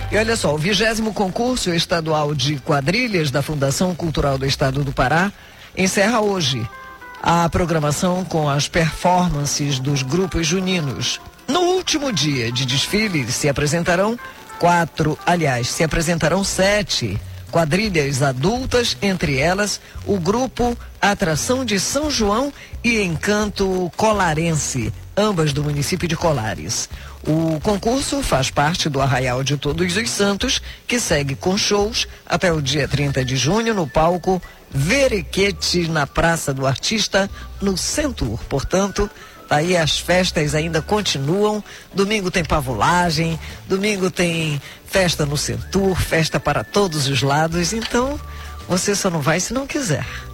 E olha só, o 20º concurso estadual de quadrilhas da Fundação Cultural do Estado do Pará encerra hoje a programação com as performances dos grupos juninos. No último dia de desfile se apresentarão 7 quadrilhas adultas, entre elas o grupo Atração de São João e Encanto Colarense, ambas do município de Colares. O concurso faz parte do Arraial de Todos os Santos, que segue com shows até o dia 30 de junho no palco Verequete, na Praça do Artista, no Centur. Portanto, aí as festas ainda continuam. Domingo tem pavulagem, domingo tem festa no Centur, festa para todos os lados. Então, você só não vai se não quiser.